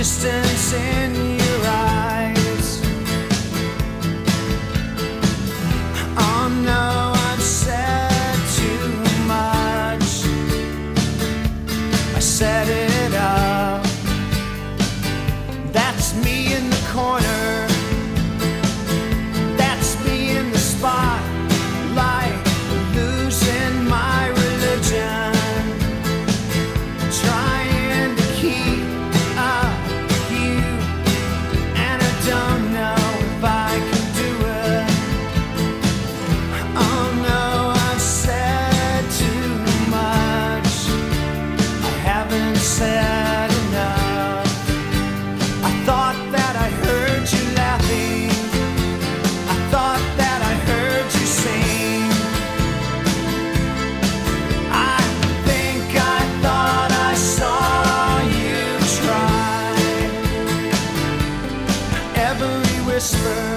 distance in your eyes. Oh no, I've said too much. I set it up. That's me in the corner. That's me in the spotlight, losing my religion, trying to keep up with you, and I don't know if I can do it. Oh no, I've said too much. I haven't said enough. I thought that I heard you laughing. I thought that I heard you sing. I think I thought I saw you try. Every whisper